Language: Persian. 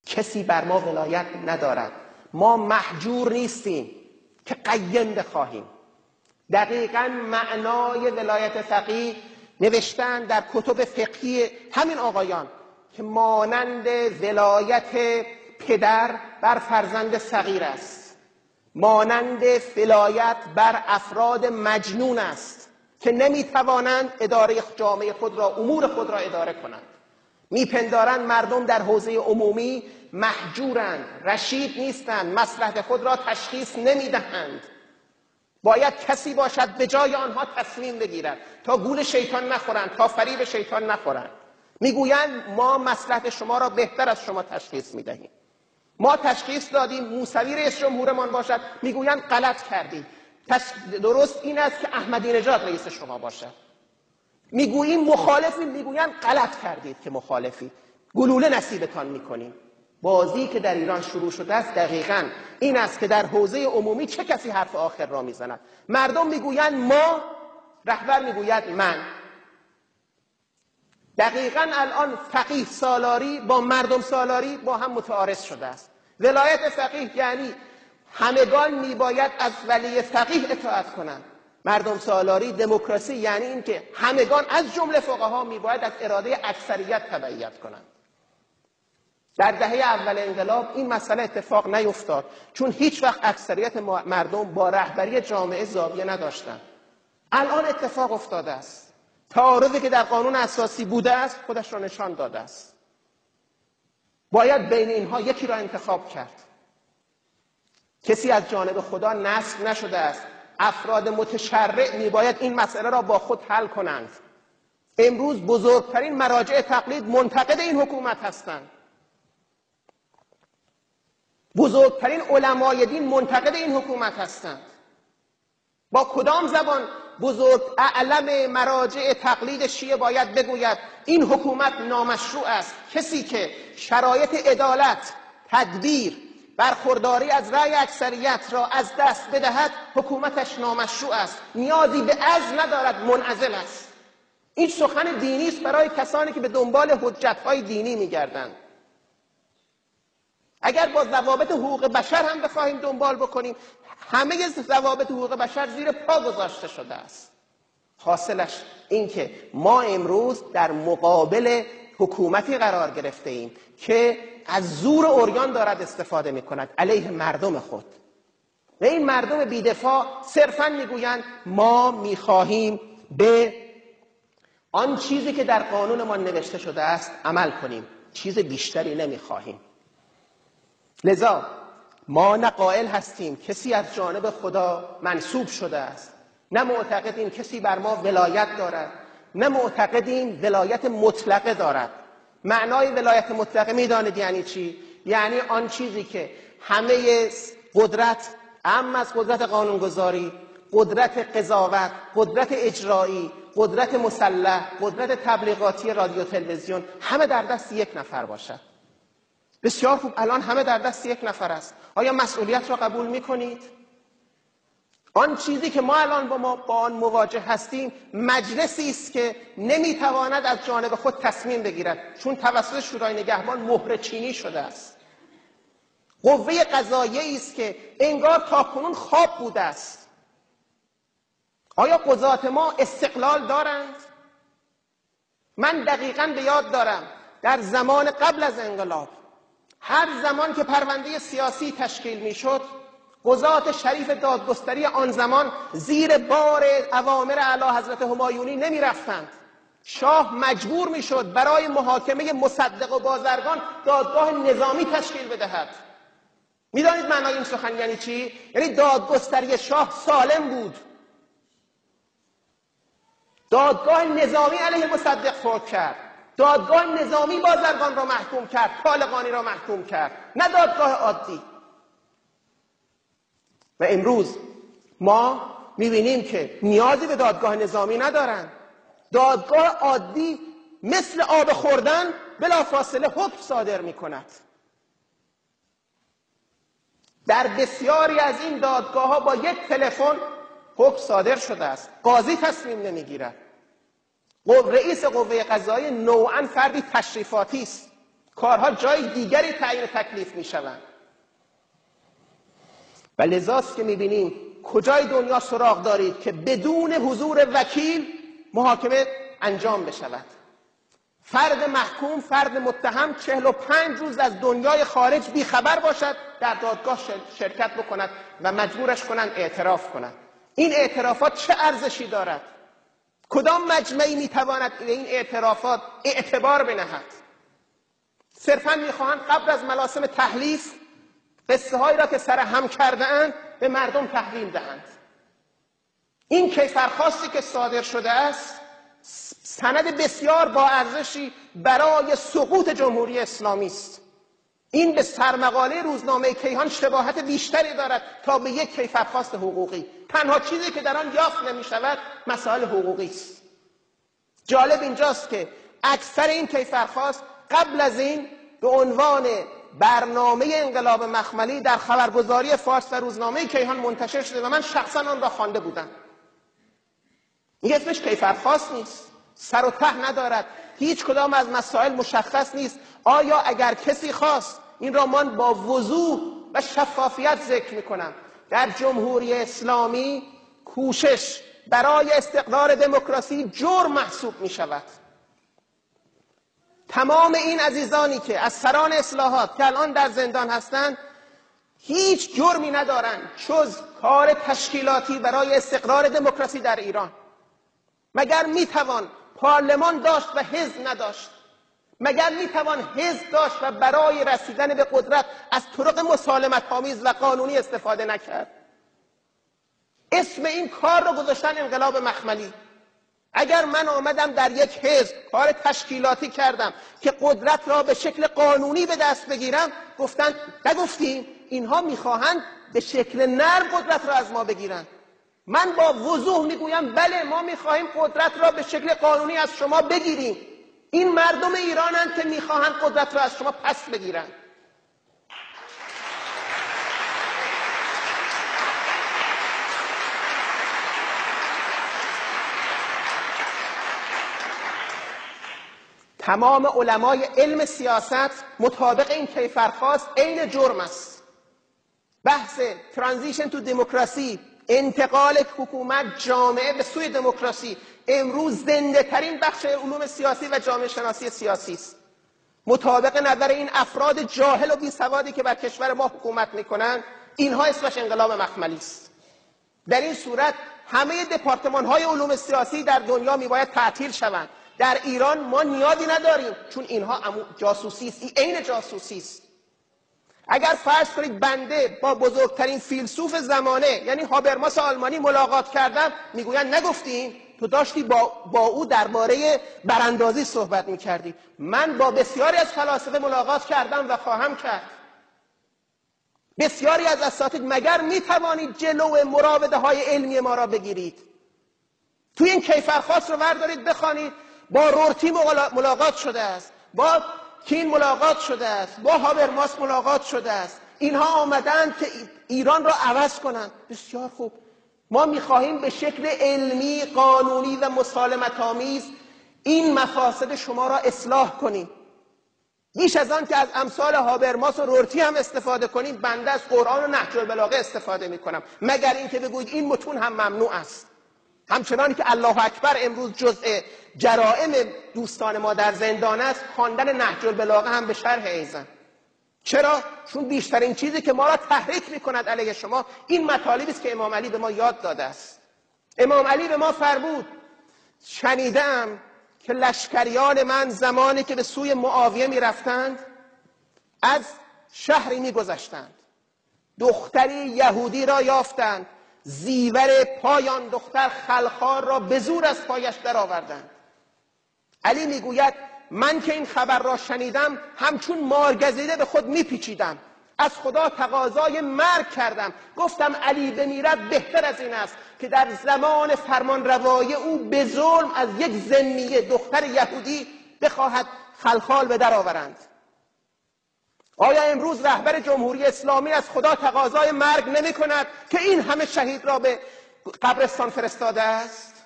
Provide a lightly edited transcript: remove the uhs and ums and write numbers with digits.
کسی بر ما ولایت ندارد. ما محجور نیستیم که قیم بخواهیم. دقیقاً معنای ولایت فقیه نوشتن در کتب فقهی همین آقایان که مانند ولایت پدر بر فرزند صغیر است، مانند ولایت بر افراد مجنون است که نمیتوانند اداره جامعه خود را، امور خود را اداره کنند. میپندارند مردم در حوزه عمومی محجورند، رشید نیستند، مصلحت خود را تشخیص نمیدهند. باید کسی باشد به جای آنها تصمیم بگیرد تا گول شیطان نخورند، تا فریب شیطان نخورند. میگویند ما مصلحت شما را بهتر از شما تشخیص میدهیم. ما تشخیص دادیم موسوی رئیس جمهورمان باشد، میگویند غلط کردید. درست این است که احمدی نژاد رئیس شما باشد. میگوییم مخالفیم، میگویند غلط کردید که مخالفید، گلوله نصیبتان میکنیم. بازی که در ایران شروع شده است دقیقاً این است که در حوزه عمومی چه کسی حرف آخر را میزند. مردم میگویند ما، رهبر میگوید من. دقیقاً الان فقیه سالاری با مردم سالاری با هم متعارض شده است. ولایت فقیه یعنی همگان میباید از ولی فقیه اطاعت کنند. مردم سالاری، دموکراسی یعنی این که همگان از جمله فقها میباید از اراده اکثریت تبعیت کنند. در دهه اول انقلاب این مسئله اتفاق نیفتاد، چون هیچ وقت اکثریت مردم با رهبری جامعه زاویه نداشتند. الان اتفاق افتاده است. تعارضی که در قانون اساسی بوده است خودش را نشان داده است. باید بین اینها یکی را انتخاب کرد. کسی از جانب خدا نصب نشده است. افراد متشرع میباید این مسئله را با خود حل کنند. امروز بزرگترین مراجع تقلید منتقد این حکومت هستند. بزرگترین علمای دین منتقد این حکومت هستند. با کدام زبان بزرگ اعلم مراجع تقلید شیعه باید بگوید این حکومت نامشروع است؟ کسی که شرایط عدالت، تدبیر، برخورداری از رأی اکثریت را از دست بدهد حکومتش نامشروع است، نیازی به عزل ندارد، منعزل است. این سخن دینی است برای کسانی که به دنبال حجت‌های دینی می‌گردند. اگر با ضوابط حقوق بشر هم بخواهیم دنبال بکنیم، همه ضوابط حقوق بشر زیر پا گذاشته شده است. حاصلش این که ما امروز در مقابل حکومتی قرار گرفته ایم که از زور عریان دارد استفاده می کند علیه مردم خود. و این مردم بی‌دفاع صرفاً میگویند ما میخواهیم به آن چیزی که در قانون ما نوشته شده است عمل کنیم، چیز بیشتری نمیخواهیم. لذا ما نه قائل هستیم کسی از جانب خدا منصوب شده است، نه معتقدیم کسی بر ما ولایت دارد، نه معتقدیم ولایت مطلقه دارد. معنای ولایت مطلقه میدانید یعنی چی؟ یعنی آن چیزی که همه قدرت، اعم از قدرت قانونگذاری، قدرت قضاوت، قدرت اجرایی، قدرت مسلح، قدرت تبلیغاتی رادیو تلویزیون، همه در دست یک نفر باشد. بسیار خوب، الان همه در دست یک نفر است. آیا مسئولیت را قبول می‌کنید؟ آن چیزی که ما الان با آن مواجه هستیم مجلسی است که نمیتواند از جانب خود تصمیم بگیرد، چون توسط شورای نگهبان مهره چینی شده است. قوه قضاییه است که انگار تاکنون خواب بوده است. آیا قضات ما استقلال دارند؟ من دقیقاً به یاد دارم در زمان قبل از انقلاب هر زمان که پرونده سیاسی تشکیل میشد، قضات شریف دادگستری آن زمان زیر بار اوامر اعلی حضرت همایونی نمی رفتند. شاه مجبور می شد برای محاکمه مصدق و بازرگان دادگاه نظامی تشکیل بدهد. می دانید معنای این سخن یعنی چی؟ یعنی دادگستری شاه سالم بود. دادگاه نظامی علیه مصدق فوت کرد. دادگاه نظامی بازرگان را محکوم کرد، طالقانی را محکوم کرد، نه دادگاه عادی. و امروز ما می‌بینیم که نیازی به دادگاه نظامی ندارند. دادگاه عادی مثل آب خوردن بلافاصله حکم صادر می‌کند. در بسیاری از این دادگاه‌ها با یک تلفن حکم صادر شده است. قاضی تصمیم نمی‌گیرد. رئیس قوه قضاییه نوعاً فردی تشریفاتی است. کارها جای دیگری تعیین تکلیف میشوند. و لذاست که میبینیم کجای دنیا سراغ دارید که بدون حضور وکیل محاکمه انجام بشود. فرد محکوم، فرد متهم 45 روز از دنیای خارج بیخبر باشد، در دادگاه شرکت بکند و مجبورش کنند اعتراف کند. این اعترافات چه ارزشی دارد؟ کدام مجمعی میتواند به این اعترافات اعتبار بنهد؟ صرفاً میخواهند قبل از مراسم تحلیف قصه هایی را که سرهم کرده اند به مردم تحویل دهند. این کیفرخواستی که صادر شده است سند بسیار با ارزشی برای سقوط جمهوری اسلامی است. این به سرمقاله روزنامه کیهان شباهت بیشتری دارد تا به یک کیفرخواست حقوقی. تنها چیزی که در آن یافت نمی شود مسائل حقوقی است. جالب اینجاست که اکثر این کیفرخواست قبل از این به عنوان برنامه انقلاب مخملی در خبرگزاری فارس و روزنامه کیهان منتشر شده و من شخصا آن را خوانده بودم. این اسمش کیفرخواست نیست، سر و ته ندارد، هیچ کدام از مسائل مشخص نیست. آیا اگر کسی خواست، این را من با وضوح و شفافیت ذکر میکنم، در جمهوری اسلامی کوشش برای استقرار دموکراسی جرم محسوب می شود. تمام این عزیزانی که از سران اصلاحات که الان در زندان هستند هیچ جرمی ندارند جز کار تشکیلاتی برای استقرار دموکراسی در ایران. مگر میتوان پارلمان داشت و حزب نداشت؟ مگر میتوان حزب داشت و برای رسیدن به قدرت از طرق مسالمت‌آمیز و قانونی استفاده نکرد؟ اسم این کار رو گذاشتن انقلاب مخملی. اگر من آمدم در یک حزب کار تشکیلاتی کردم که قدرت را به شکل قانونی به دست بگیرم، گفتن نگفتیم اینها میخواهند به شکل نرم قدرت را از ما بگیرن. من با وضوح میگویم بله، ما میخواهیم قدرت را به شکل قانونی از شما بگیریم. این مردم ایرانند که میخواهند قدرت را از شما پس بگیرن. تمام علمای علم سیاست مطابق این کیفرخواست عین جرم است. بحث ترانزیشن تو دموکراسی، انتقال حکومت جامعه به سوی دموکراسی، امروز زنده ترین بخش علوم سیاسی و جامعه شناسی سیاسی است. مطابق نظر این افراد جاهل و بی سوادی که بر کشور ما حکومت میکنند، اینها اسمش انقلاب مخملی است. در این صورت همه دپارتمان های علوم سیاسی در دنیا میباید تعطیل شوند. در ایران ما نیازی نداریم، چون اینها جاسوسی است. این عین جاسوسی است. اگر فرض کنید بنده با بزرگترین فیلسوف زمانه یعنی هابرماس آلمانی ملاقات کردم، میگویند نگفتین تو داشتی با او درباره براندازی صحبت میکردی. من با بسیاری از فلاسفه ملاقات کردم و خواهم کرد. بسیاری از اساتید، مگر میتوانید جلو مراوده های علمی ما را بگیرید؟ توی این کیفرخواست رو بردارید بخوانید. با رورتی ملاقات شده است، با کین ملاقات شده است، با هابرماس ملاقات شده است. اینها آمدند که ایران را عوض کنند. بسیار خوب، ما میخواهیم به شکل علمی، قانونی و مسالمت‌آمیز این مفاسد شما را اصلاح کنیم. بیش از آن که از امثال هابرماس و رورتی هم استفاده کنیم، بنده از قرآن و نهج البلاغه استفاده میکنم، مگر اینکه بگویید این متون هم ممنوع است. همچنانی که الله اکبر امروز جزء جرائم دوستان ما در زندان است، خواندن نهج البلاغه هم به شرح ایزن. چرا؟ چون بیشترین چیزی که ما را تحریک میکند علیه شما این مطالبی است که امام علی به ما یاد داده است. امام علی به ما فرمود، شنیدم که لشکریان من زمانی که به سوی معاویه میرفتند از شهری میگذشتند، دختری یهودی را یافتند، زیور پای آن دختر خلخال را به زور از پایش درآوردند. علی میگوید من که این خبر را شنیدم همچون مارگزیده به خود میپیچیدم، از خدا تقاضای مرگ کردم. گفتم علی بمیرد بهتر از این است که در زمان فرمان روایی او به ظلم از یک ذمیه دختر یهودی بخواهد خلخال به در آورند. آیا امروز رهبر جمهوری اسلامی از خدا تقاضای مرگ نمی کند که این همه شهید را به قبرستان فرستاده است؟